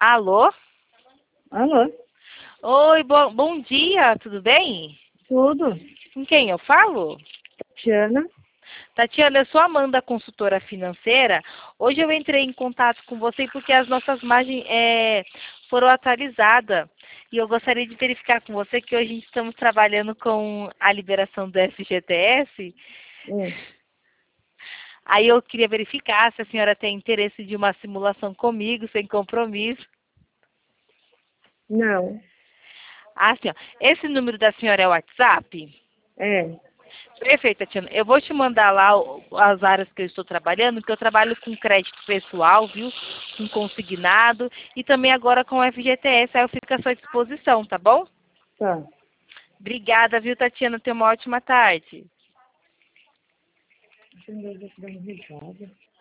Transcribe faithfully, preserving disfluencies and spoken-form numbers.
Alô? Alô? Oi, bom, bom dia, tudo bem? Tudo? Com quem eu falo? Tiana? Tatiana, eu sou a Amanda, consultora financeira. Hoje eu entrei em contato com você porque as nossas margens é, foram atualizadas. E eu gostaria de verificar com você que hoje estamos trabalhando com a liberação do F G T S. Hum. Aí eu queria verificar se a senhora tem interesse de uma simulação comigo, sem compromisso. Não. Ah, sim, ó. Esse número da senhora é o WhatsApp? É. Perfeito, Tatiana. Eu vou te mandar lá o- as áreas que eu estou trabalhando, que eu trabalho com crédito pessoal, viu? Com consignado e também agora com F G T S, aí eu fico à sua disposição, tá bom? Tá. Obrigada, viu, Tatiana? Tenha uma ótima tarde. Deixa eu ver se dá uma risada.